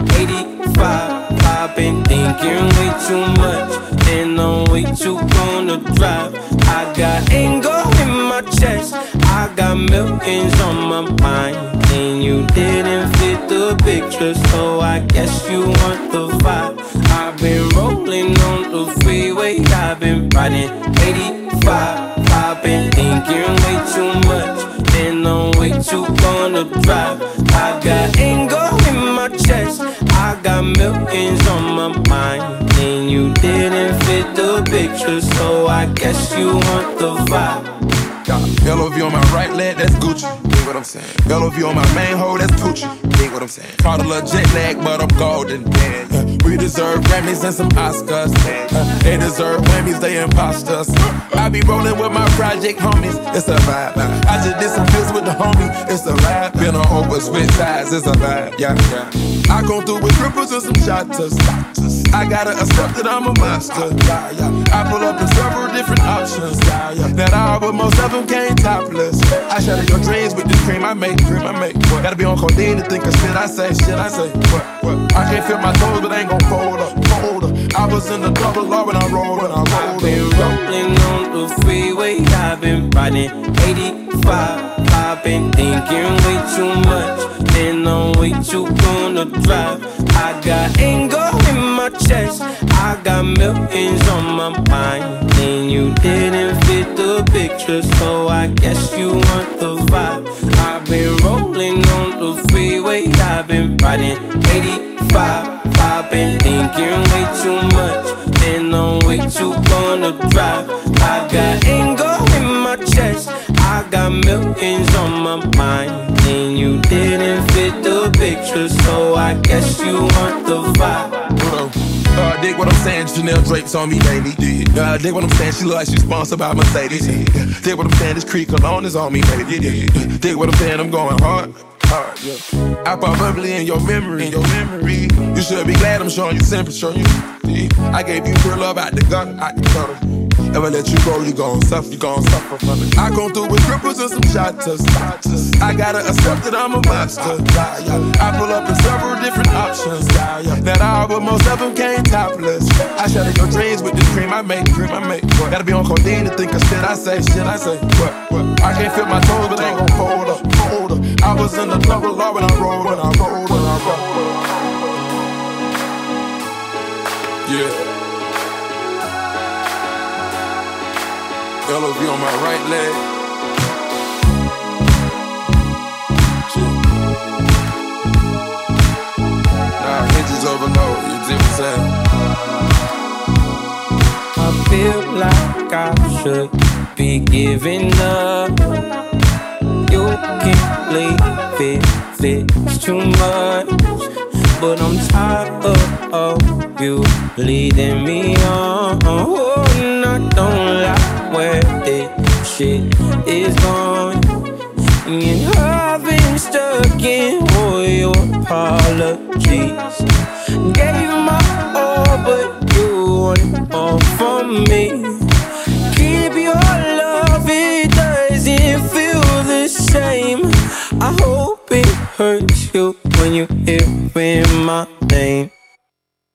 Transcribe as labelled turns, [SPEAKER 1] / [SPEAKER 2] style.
[SPEAKER 1] 85. I've been thinking way too much, and I'm way too gonna drive. I got anger in my chest, I got millions on my mind, and you didn't fit the picture, so I guess you want the vibe. I've been rolling on the freeway, I've been riding 85. I've been thinking way too much, and I'm way too gonna drive. I got anger in my chest, I got millions on my mind, and you didn't fit the picture, so I guess you want the vibe.
[SPEAKER 2] LOV on my right leg, that's Gucci. Dig what I'm saying? LOV on my main hoe, that's Gucci. Dig what I'm saying? Caught a little jet lag, but I'm golden. We deserve Grammys and some Oscars. They deserve Grammys, they imposters. I be rolling with my project homies, it's a vibe. I just did some pills with the homie, it's a vibe. Been on over switch sides, it's a vibe. Yeah. I come through with cripples and some shotters. I gotta accept that I'm a monster. I pull up in several different options. That all, but most of them came topless. I shatter your dreams with the cream I make. What? Gotta be on codeine to think of shit I say. What? I can't feel my toes, but I ain't gon' fold up. I was in the double R when I rolled.
[SPEAKER 1] I've been rolling on the freeway, I've been riding 85. I've been thinking way too much, and I'm way too gonna drive. I got anger in my chest, I got millions on my mind, and you didn't fit the picture, so I guess you want the vibe. I've been rolling on the freeway, I've been riding 85. I've been thinking way too much, and I'm way too gonna drive. I got anger in my chest, I got millions on my mind, and you didn't fit the picture, so I guess you want the vibe.
[SPEAKER 2] Dig what I'm saying, Chanel drapes on me, baby. Dig what I'm saying, she look like she's sponsored by Mercedes. Dig what I'm saying, this Creek cologne is on me, baby. Dig what I'm saying, I'm going hard. Yeah. I pop bubbly in your memory. You should be glad I'm showing you sympathy. I gave you real love out the gutter. Ever let you go, you gon' suffer. From it. I come through with cripples and some shotters. I gotta accept that I'm a monster. I pull up in several different options. That all, but most of them came topless. I shatter your dreams with this cream I make. What? Gotta be on codeine to think of shit I say. What? I can't feel my toes, but I ain't gon' fold up. I was in the double R when I rolled. Yeah. LOV on my right leg. Nah, hinges overload, you see what I'm saying?
[SPEAKER 1] I feel like I should be giving up. You can't leave it's too much, but I'm tired of you leading me on. And I don't like where this shit is going, and I've been stuck in all your apologies. Gave my all, but you want all from me. Keep your love, it doesn't feel the same. I hope it hurts you when you hear my name.